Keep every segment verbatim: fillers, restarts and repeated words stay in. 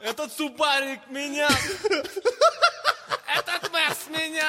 Этот субарик меня. Этот Мерс меня.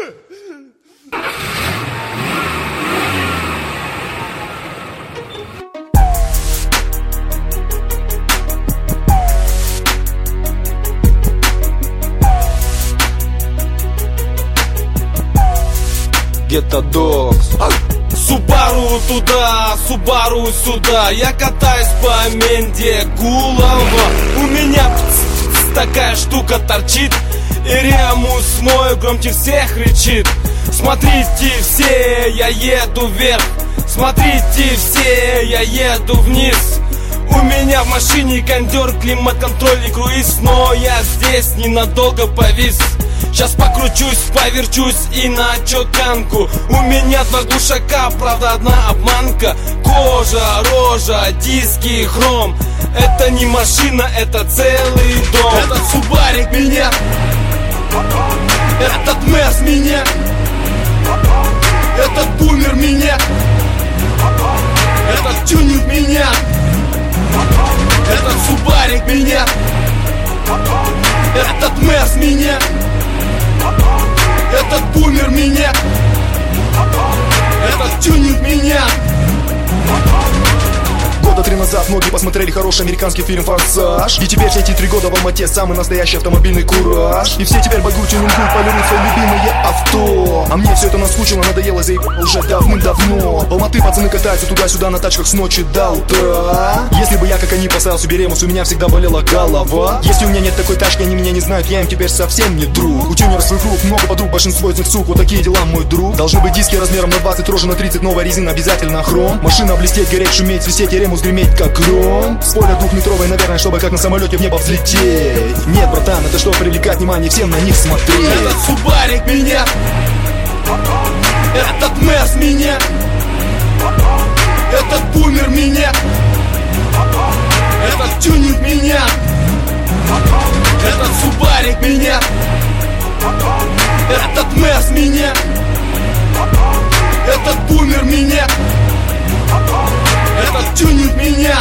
Гетто Догс. Субару туда, Субару сюда. Я катаюсь по Менде Гулова. У меня такая штука торчит, и Ремус мой громче всех кричит. Смотрите все, я еду вверх. Смотрите все, я еду вниз. У меня в машине кондер, климат-контроль и круиз. Но я здесь ненадолго повис. Сейчас покручусь, поверчусь и на чеканку. У меня два глушака, правда одна обманка. Кожа, рожа, диски, хром. Это не машина, это целый дом. Этот субарик меня. Этот Мерс меня. Этот бумер меня. Этот тюнинг меня. Этот субарик меня. Этот Мерс меня. Этот бумер меня. Этот тюнинг меня. Года три назад многие посмотрели хороший американский фильм «Форсаж». И теперь все эти три года в Алмате самый настоящий автомобильный кураж. И все теперь богу тюнингуют, полируют свои любимые авто. А мне все это наскучило, надоело, заебало уже давным-давно. В Алматы пацаны катаются туда-сюда на тачках с ночи до утра. Если бы я, как они, поставил себе ремус, у меня всегда болела голова. Если у меня нет такой тачки, они меня не знают, я им теперь совсем не друг. У тюнеров своих рук много подруг, большинство из них сук. Вот такие дела, мой друг. Должны быть диски размером на двадцать, рожа на тридцать, новая резина, обязательно хром. Машина блестеть, гореть, шуметь, свистеть, и ремус греметь как гром. Спойлер двухметровый, наверное, чтобы как на самолете в небо взлететь. Нет, братан, это что, привлекать внимание, всем на них смотреть. Этот субарик меня. Этот Мерс меня. Этот бумер меня. Этот тюнинг меня. Этот субарик меня. Этот Мерс меня. Этот бумер меня. Этот тюнинг меня.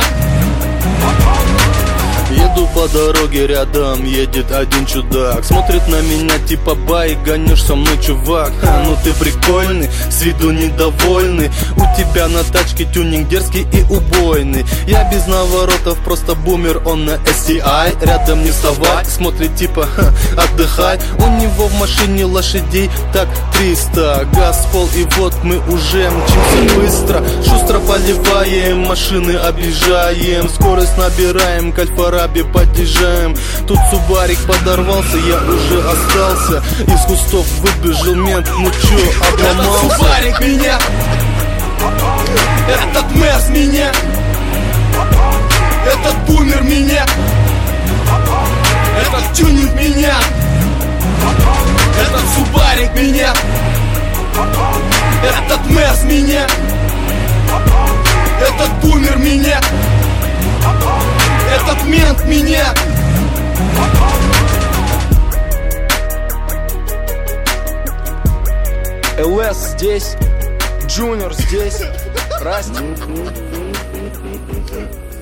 Еду по дороге, рядом едет один чудак. Смотрит на меня типа: бай, гонишь со мной, чувак. Ха, ну ты прикольный, с виду недовольный. У тебя на тачке тюнинг дерзкий и убойный. Я без наворотов, просто бумер, он на эс ти ай. Рядом не вставай, смотрит типа: ха, отдыхай. У него в машине лошадей так триста. Газ в пол, и вот мы уже мчимся быстро. Шустро поливаем, машины объезжаем. Скорость набираем, к Альфараби подъезжаем. Тут субарик подорвался, я уже остался. Из кустов выбежал мент, ну чё, обломался. Этот субарик меня. Этот Мерс меня. Этот бумер меня. Этот тюнинг меня. Этот субарик меня. Этот Мерс меня. Этот бумер меня. Этот мент меня. эл эс здесь, Джуниор здесь, Расти.